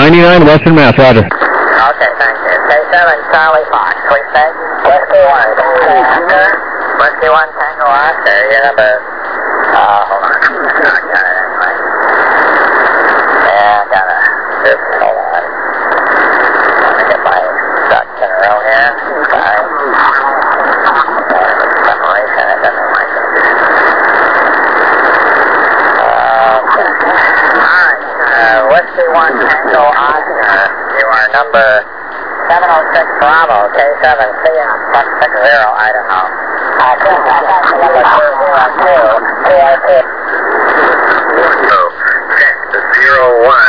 99 Western Mass, roger. Okay, thank you. K7 Charlie Fox, please say. Whiskey 1 Tango Oscar. Whiskey 1 Tango Oscar, your number... hold on. I got it anyway. Yeah, I got it. Just hold on. Let me get my ducks in a row here. Sorry. Separation, it doesn't like it. Okay. Alright, Whiskey 1 Tango Oscar. You are number 706 Bravo, K7 Fiat 160 Idaho. Number 202, 202. 01.